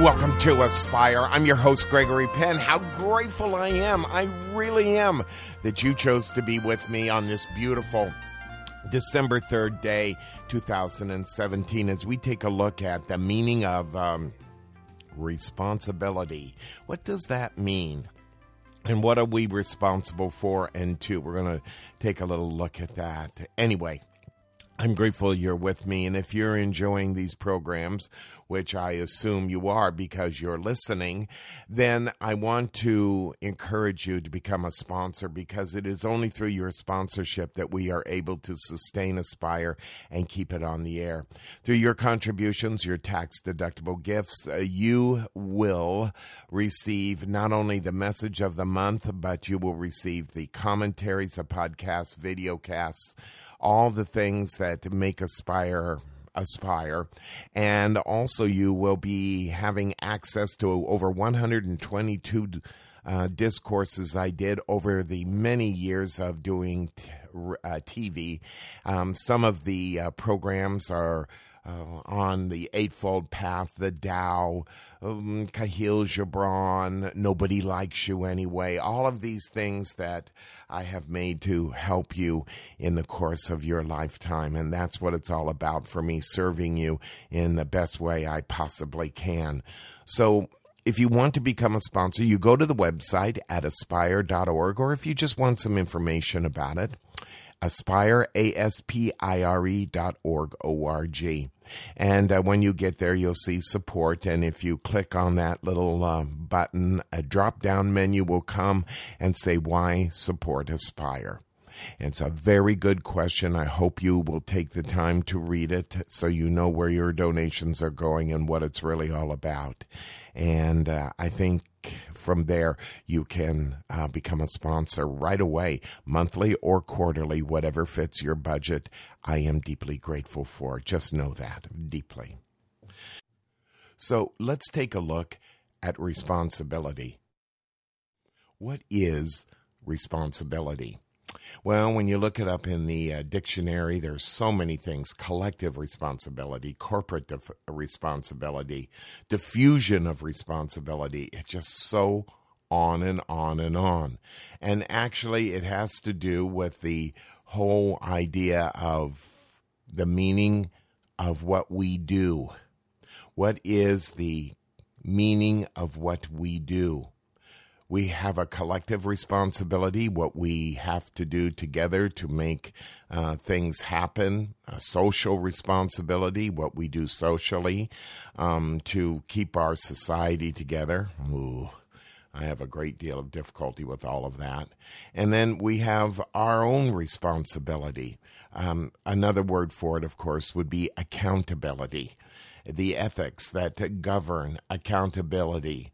Welcome to Aspire. I'm your host, Gregory Penn. How grateful I am. I really am that you chose to be with me on this beautiful December 3rd day, 2017, as we take a look at the meaning of responsibility. What does that mean? And what are we responsible for and to? We're going to take a little look at that. Anyway, I'm grateful you're with me, and if you're enjoying these programs, which I assume you are because you're listening, then I want to encourage you to become a sponsor, because it is only through your sponsorship that we are able to sustain Aspire and keep it on the air. Through your contributions, your tax-deductible gifts, you will receive not only the message of the month, but you will receive the commentaries, the podcasts, videocasts, all the things that make Aspire, and also you will be having access to over 122 discourses I did over the many years of doing TV. Some of the programs are on the Eightfold Path, the Tao, Kahlil Gibran, Nobody Likes You Anyway, all of these things that I have made to help you in the course of your lifetime. And that's what it's all about for me, serving you in the best way I possibly can. So if you want to become a sponsor, you go to the website at aspire.org, or if you just want some information about it, Aspire, ASPIRE.org, O-R-G. And when you get there, you'll see support. And if you click on that little button, a drop-down menu will come and say, why support Aspire? It's a very good question. I hope you will take the time to read it so you know where your donations are going and what it's really all about. And I think from there, you can become a sponsor right away, monthly or quarterly, whatever fits your budget. I am deeply grateful for. Just know that deeply. So let's take a look at responsibility. What is responsibility? Well, when you look it up in the dictionary, there's so many things: collective responsibility, corporate responsibility, diffusion of responsibility. It's just so on and on and on. And actually, it has to do with the whole idea of the meaning of what we do. What is the meaning of what we do? We have a collective responsibility, what we have to do together to make things happen, a social responsibility, what we do socially to keep our society together. Ooh, I have a great deal of difficulty with all of that. And then we have our own responsibility. Another word for it, of course, would be accountability, the ethics that govern accountability.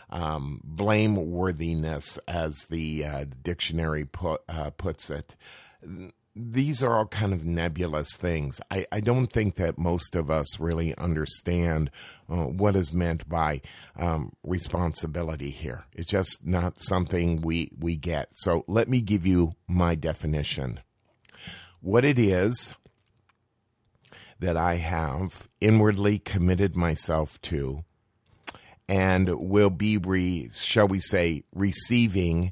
Blameworthiness, as the dictionary puts it. These are all kind of nebulous things. I don't think that most of us really understand what is meant by responsibility here. It's just not something we get. So let me give you my definition. What it is that I have inwardly committed myself to and will be, shall we say, receiving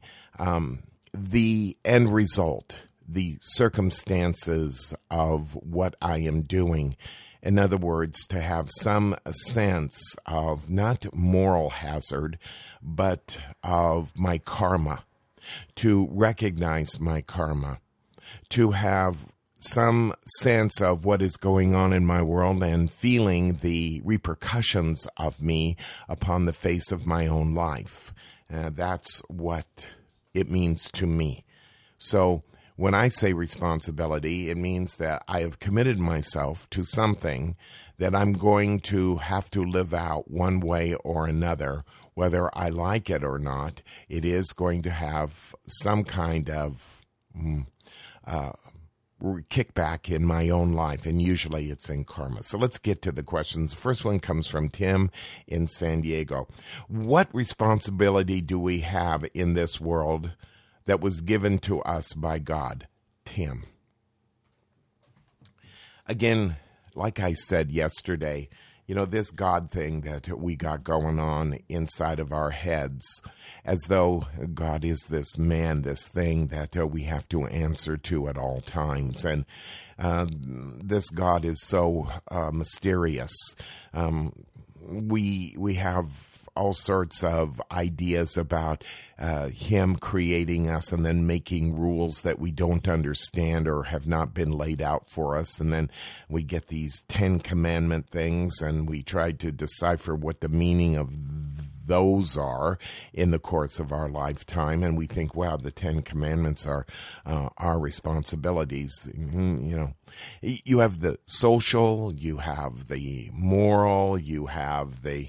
the end result, the circumstances of what I am doing. In other words, to have some sense of not moral hazard, but of my karma, to recognize my karma, to have some sense of what is going on in my world and feeling the repercussions of me upon the face of my own life. That's what it means to me. So when I say responsibility, it means that I have committed myself to something that I'm going to have to live out one way or another. Whether I like it or not, it is going to have some kind of kickback in my own life, and usually it's in karma. So let's get to the questions. The first one comes from Tim in San Diego. What responsibility do we have in this world that was given to us by God? Tim. Again, like I said yesterday, This God thing that we got going on inside of our heads, as though God is this man, this thing that we have to answer to at all times. And this God is so mysterious. We have all sorts of ideas about him creating us and then making rules that we don't understand or have not been laid out for us. And then we get these 10 commandment things and we try to decipher what the meaning of those are in the course of our lifetime. And we think, wow, the 10 commandments are our responsibilities. You have the social, you have the moral, you have the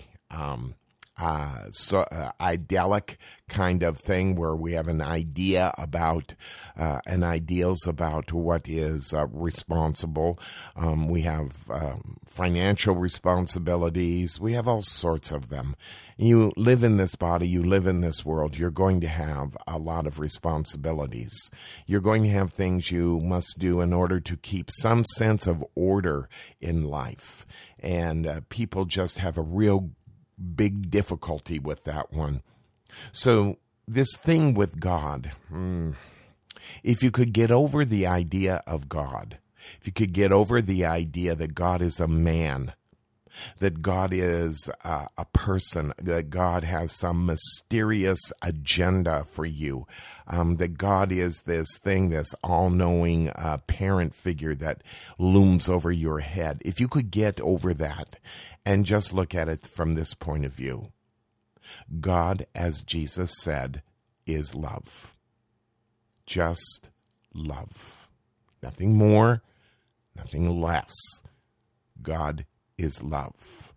idyllic kind of thing where we have an idea about and ideals about what is responsible. We have financial responsibilities. We have all sorts of them. You live in this body, you live in this world, you're going to have a lot of responsibilities. You're going to have things you must do in order to keep some sense of order in life. And people just have a real big difficulty with that one. So this thing with God, if you could get over the idea of God, if you could get over the idea that God is a man, that God is a person, that God has some mysterious agenda for you, that God is this thing, this all-knowing parent figure that looms over your head. If you could get over that and just look at it from this point of view, God, as Jesus said, is love. Just love. Nothing more, nothing less. God is love.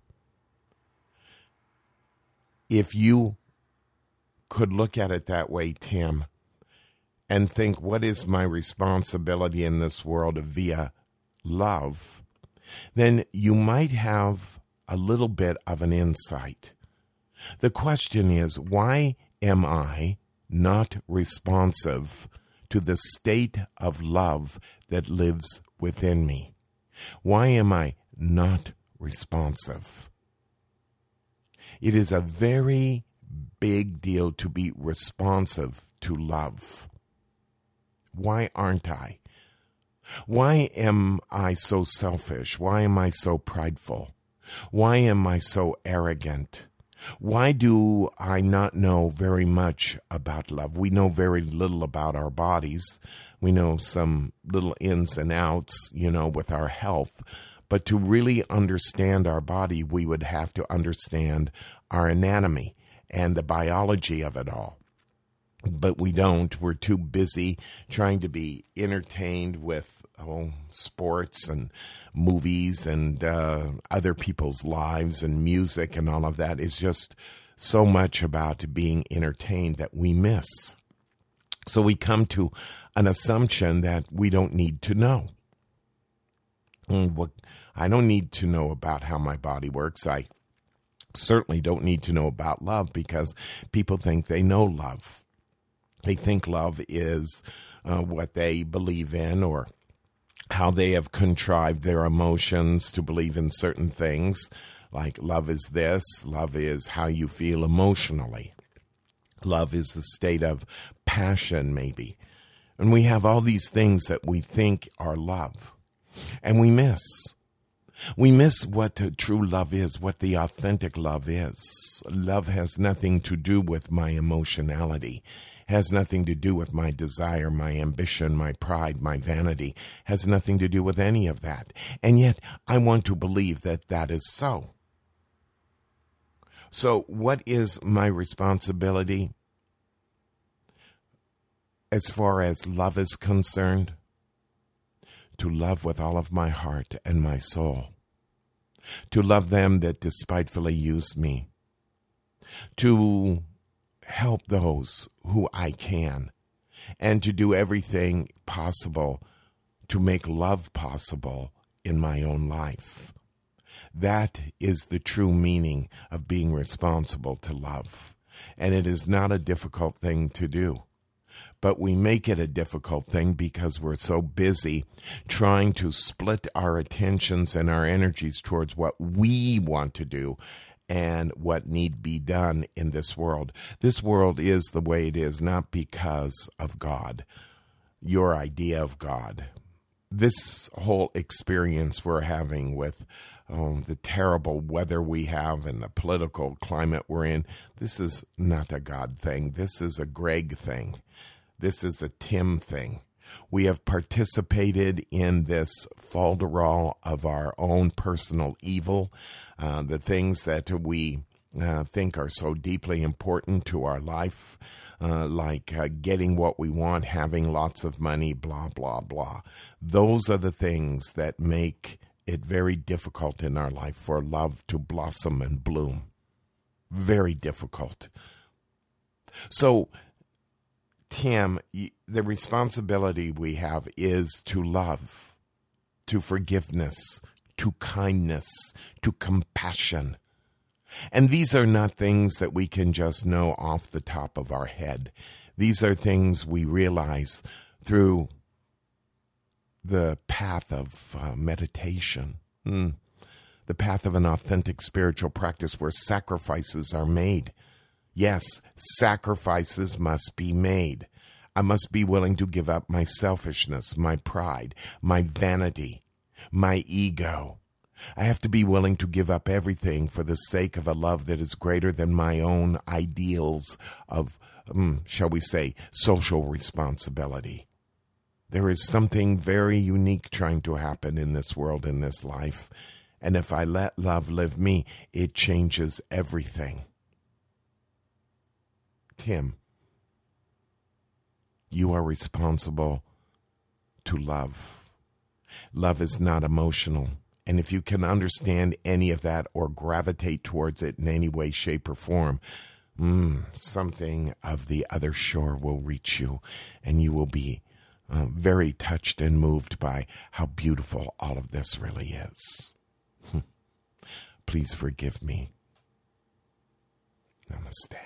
If you could look at it that way, Tim, and think, what is my responsibility in this world via love, then you might have a little bit of an insight. The question is, why am I not responsive to the state of love that lives within me? Why am I not responsive? It is a very big deal to be responsive to love. Why aren't I? Why am I so selfish? Why am I so prideful? Why am I so arrogant? Why do I not know very much about love? We know very little about our bodies. We know some little ins and outs, with our health. But to really understand our body, we would have to understand our anatomy and the biology of it all. But we don't. We're too busy trying to be entertained with sports and movies and other people's lives and music and all of that. Is just so much about being entertained that we miss. So we come to an assumption that we don't need to know. I don't need to know about how my body works. I certainly don't need to know about love because people think they know love. They think love is what they believe in or how they have contrived their emotions to believe in certain things. Like love is this, love is how you feel emotionally. Love is the state of passion, maybe. And we have all these things that we think are love. And we miss. We miss what true love is, what the authentic love is. Love has nothing to do with my emotionality, has nothing to do with my desire, my ambition, my pride, my vanity, has nothing to do with any of that. And yet, I want to believe that that is so. So, what is my responsibility as far as love is concerned? To love with all of my heart and my soul. To love them that despitefully use me. To help those who I can. And to do everything possible to make love possible in my own life. That is the true meaning of being responsible to love. And it is not a difficult thing to do. But we make it a difficult thing because we're so busy trying to split our attentions and our energies towards what we want to do and what need be done in this world. This world is the way it is, not because of God, your idea of God. This whole experience we're having with the terrible weather we have and the political climate we're in, this is not a God thing. This is a Greg thing. This is a Tim thing. We have participated in this falderall of our own personal evil, the things that we think are so deeply important to our life, like getting what we want, having lots of money, blah, blah, blah. Those are the things that make it very difficult in our life for love to blossom and bloom. Very difficult. So, Tim, the responsibility we have is to love, to forgiveness, to kindness, to compassion. And these are not things that we can just know off the top of our head. These are things we realize through the path of meditation, the path of an authentic spiritual practice where sacrifices are made. Yes, sacrifices must be made. I must be willing to give up my selfishness, my pride, my vanity, my ego. I have to be willing to give up everything for the sake of a love that is greater than my own ideals of, shall we say, social responsibility. There is something very unique trying to happen in this world, in this life. And if I let love live me, it changes everything. Tim, you are responsible to love. Love is not emotional. And if you can understand any of that or gravitate towards it in any way, shape, or form, something of the other shore will reach you, and you will be very touched and moved by how beautiful all of this really is. Please forgive me. Namaste.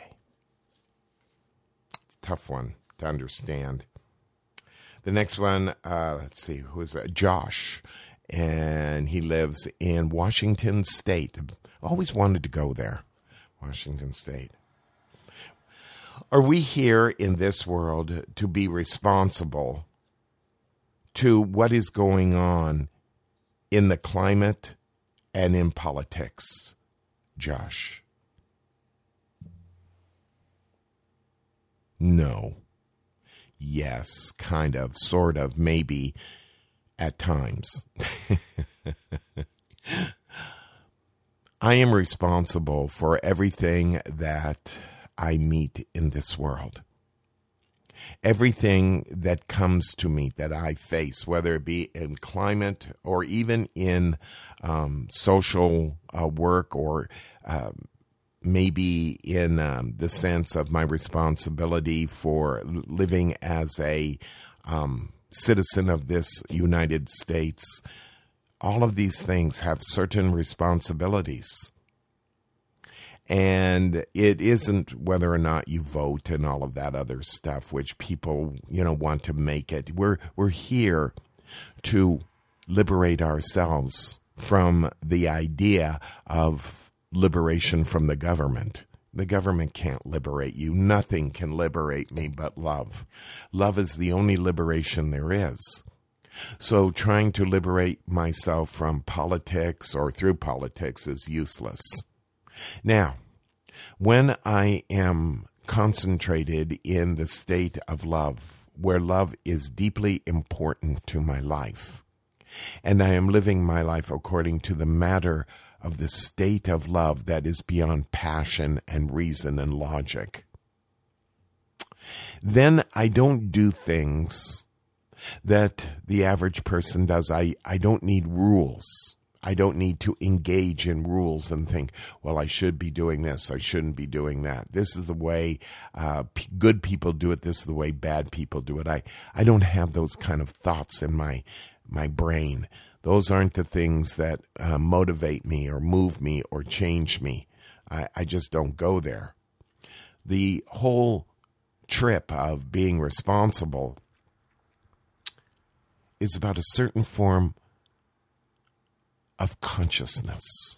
It's a tough one to understand. The next one, let's see, who is that? Josh. And he lives in Washington State. Always wanted to go there. Washington State. Are we here in this world to be responsible to what is going on in the climate and in politics, Josh? No. Yes, kind of, sort of, maybe, at times. I am responsible for everything that I meet in this world. Everything that comes to me, that I face, whether it be in climate or even in social work or maybe in the sense of my responsibility for living as a citizen of this United States, all of these things have certain responsibilities. And it isn't whether or not you vote and all of that other stuff, which people, want to make it. We're here to liberate ourselves from the idea of liberation from the government. The government can't liberate you. Nothing can liberate me but love. Love is the only liberation there is. So trying to liberate myself from politics or through politics is useless. Now, when I am concentrated in the state of love, where love is deeply important to my life, and I am living my life according to the matter of the state of love that is beyond passion and reason and logic, then I don't do things that the average person does. I don't need rules. I don't need to engage in rules and think, well, I should be doing this, I shouldn't be doing that. This is the way good people do it. This is the way bad people do it. I don't have those kind of thoughts in my brain. Those aren't the things that motivate me or move me or change me. I just don't go there. The whole trip of being responsible is about a certain form of consciousness.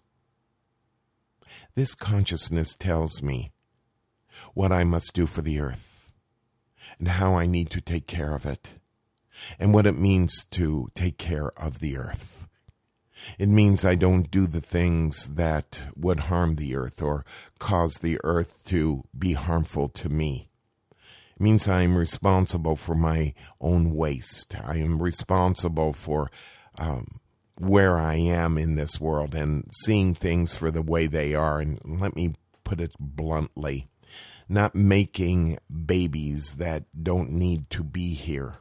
This consciousness tells me what I must do for the earth and how I need to take care of it and what it means to take care of the earth. It means I don't do the things that would harm the earth or cause the earth to be harmful to me. It means I am responsible for my own waste. I am responsible for where I am in this world and seeing things for the way they are. And let me put it bluntly, not making babies that don't need to be here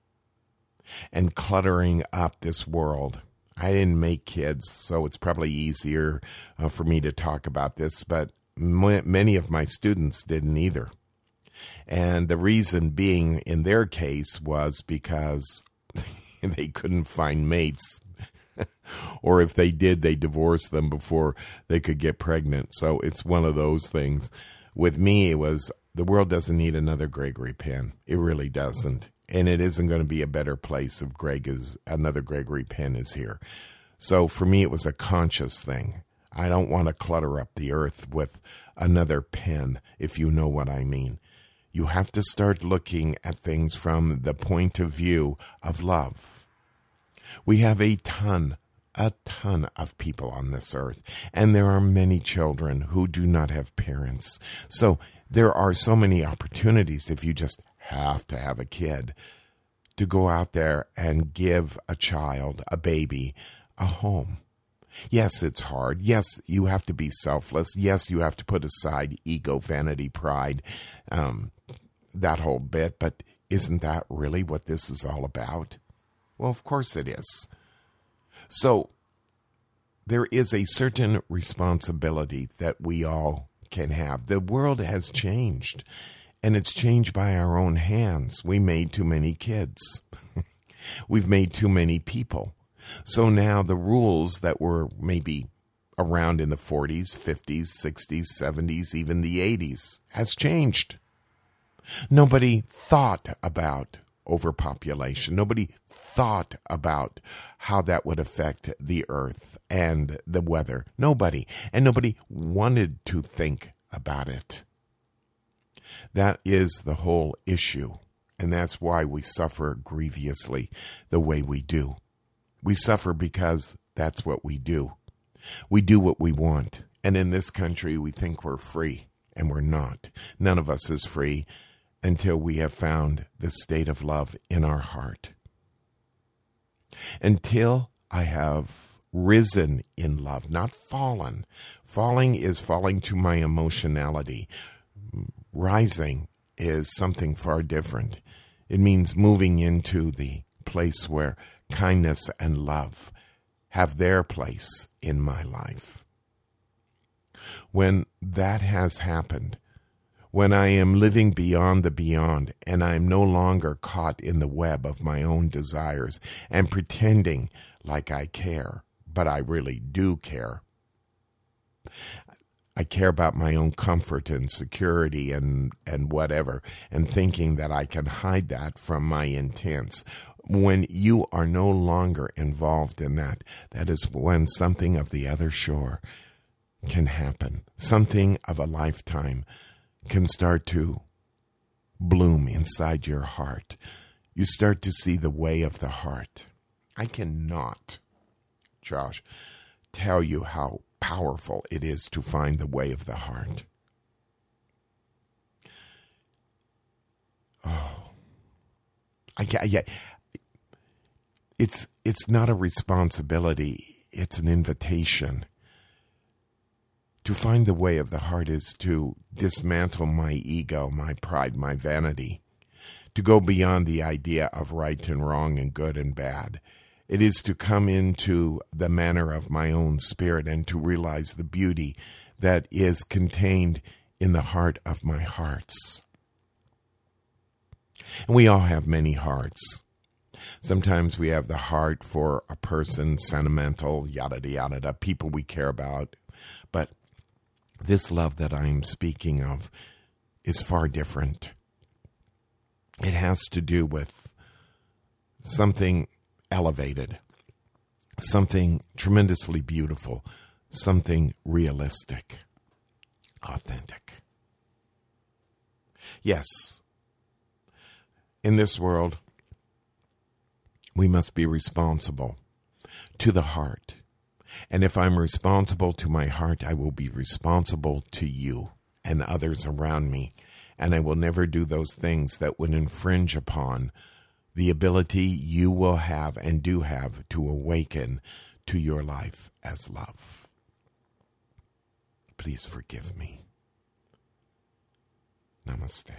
and cluttering up this world. I didn't make kids, so it's probably easier for me to talk about this, but many of my students didn't either. And the reason being in their case was because they couldn't find mates. Or if they did, they divorced them before they could get pregnant. So it's one of those things. With me, it was the world doesn't need another Gregory Penn. It really doesn't. And it isn't going to be a better place if another Gregory Penn is here. So for me, it was a conscious thing. I don't want to clutter up the earth with another Penn, if you know what I mean. You have to start looking at things from the point of view of love. We have a ton of people on this earth, and there are many children who do not have parents. So there are so many opportunities if you just have to have a kid to go out there and give a child, a baby, a home. Yes, it's hard. Yes, you have to be selfless. Yes, you have to put aside ego, vanity, pride, that whole bit. But isn't that really what this is all about? Well, of course it is. So there is a certain responsibility that we all can have. The world has changed, and it's changed by our own hands. We made too many kids. We've made too many people. So now the rules that were maybe around in the 40s, 50s, 60s, 70s, even the 80s has changed. Nobody thought about overpopulation. Nobody thought about how that would affect the earth and the weather. Nobody. And nobody wanted to think about it. That is the whole issue. And that's why we suffer grievously the way we do. We suffer because that's what we do. We do what we want. And in this country, we think we're free, and we're not. None of us is free until we have found the state of love in our heart. Until I have risen in love, not fallen. Falling is falling to my emotionality. Rising is something far different. It means moving into the place where kindness and love have their place in my life. When that has happened, when I am living beyond the beyond and I am no longer caught in the web of my own desires and pretending like I care, but I really do care. I care about my own comfort and security and whatever, and thinking that I can hide that from my intents. When you are no longer involved in that, that is when something of the other shore can happen. Something of a lifetime can start to bloom inside your heart. You start to see the way of the heart. I cannot, Josh, tell you how powerful it is to find the way of the heart. Oh, it's not a responsibility. It's an invitation. To find the way of the heart is to dismantle my ego, my pride, my vanity, to go beyond the idea of right and wrong and good and bad. It is to come into the manner of my own spirit and to realize the beauty that is contained in the heart of my hearts. And we all have many hearts. Sometimes we have the heart for a person, sentimental, yada, yada, yada, people we care about. But this love that I'm speaking of is far different. It has to do with something elevated, something tremendously beautiful, something realistic, authentic. Yes, in this world, we must be responsible to the heart. And if I'm responsible to my heart, I will be responsible to you and others around me. And I will never do those things that would infringe upon the ability you will have and do have to awaken to your life as love. Please forgive me. Namaste.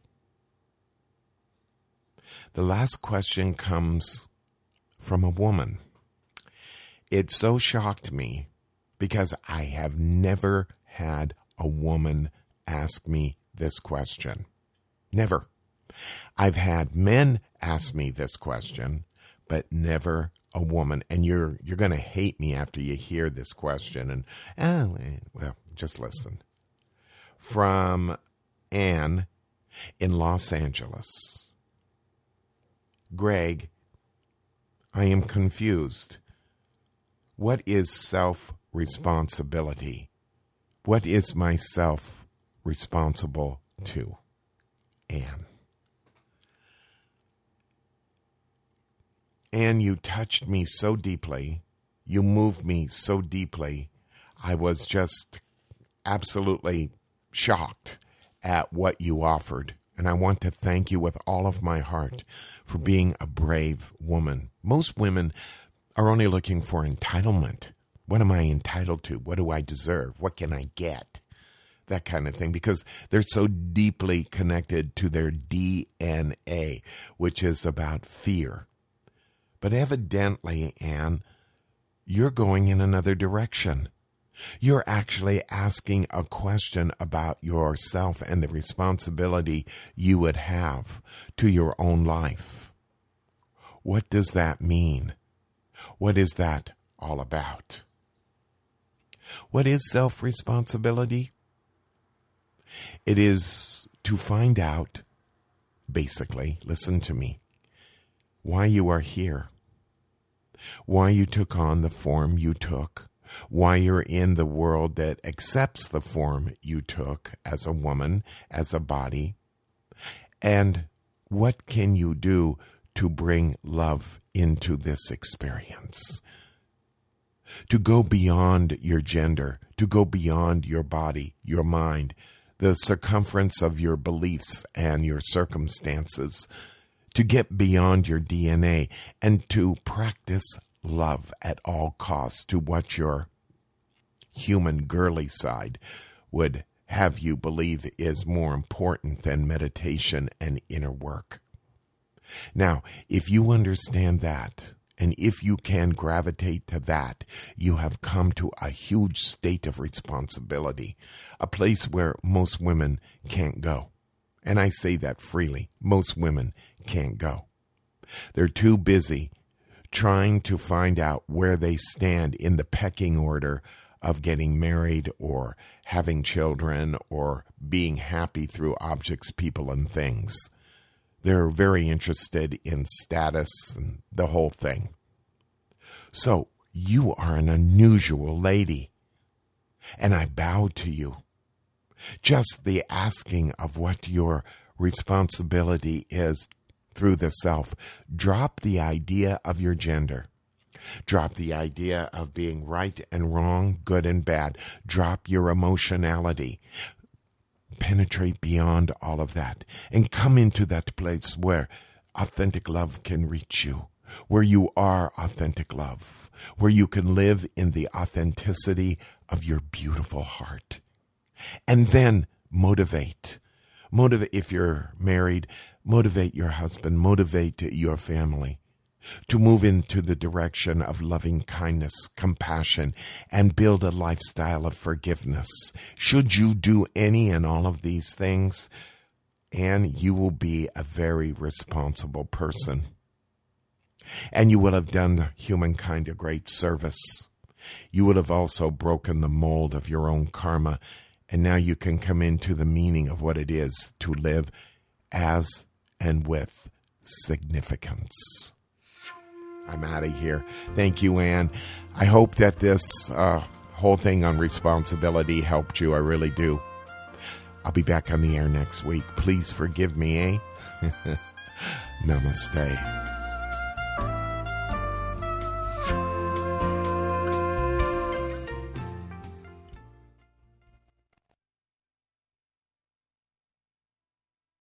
The last question comes from a woman. It so shocked me because I have never had a woman ask me this question. Never. I've had men ask me this question, but never a woman. And you're going to hate me after you hear this question. And well, just listen. From Anne in Los Angeles. Greg, I am confused. What is self-responsibility? What is myself responsible to? Anne. Anne, you touched me so deeply. You moved me so deeply. I was just absolutely shocked at what you offered. And I want to thank you with all of my heart for being a brave woman. Most women are only looking for entitlement. What am I entitled to? What do I deserve? What can I get? That kind of thing, because they're so deeply connected to their DNA, which is about fear. But evidently, Anne, you're going in another direction. You're actually asking a question about yourself and the responsibility you would have to your own life. What does that mean? What is that all about? What is self-responsibility? It is to find out, basically, listen to me, why you are here, why you took on the form you took, why you're in the world that accepts the form you took as a woman, as a body, and what can you do to bring love into this experience? To go beyond your gender, to go beyond your body, your mind, the circumference of your beliefs and your circumstances, to get beyond your DNA and to practice love at all costs, to what your human girly side would have you believe is more important than meditation and inner work. Now, if you understand that, and if you can gravitate to that, you have come to a huge state of responsibility, a place where most women can't go. And I say that freely. Most women can't go. They're too busy trying to find out where they stand in the pecking order of getting married or having children or being happy through objects, people, and things. They're very interested in status and the whole thing. So you are an unusual lady, and I bow to you. Just the asking of what your responsibility is through the self. Drop the idea of your gender. Drop the idea of being right and wrong, good and bad. Drop your emotionality. Penetrate beyond all of that and come into that place where authentic love can reach you, where you are authentic love, where you can live in the authenticity of your beautiful heart. And then motivate. Motivate if you're married, motivate your husband, motivate your family to move into the direction of loving kindness, compassion, and build a lifestyle of forgiveness. Should you do any and all of these things, and you will be a very responsible person. And you will have done humankind a great service. You will have also broken the mold of your own karma, and now you can come into the meaning of what it is to live as and with significance. I'm out of here. Thank you, Ann. I hope that this whole thing on responsibility helped you. I really do. I'll be back on the air next week. Please forgive me, eh? Namaste.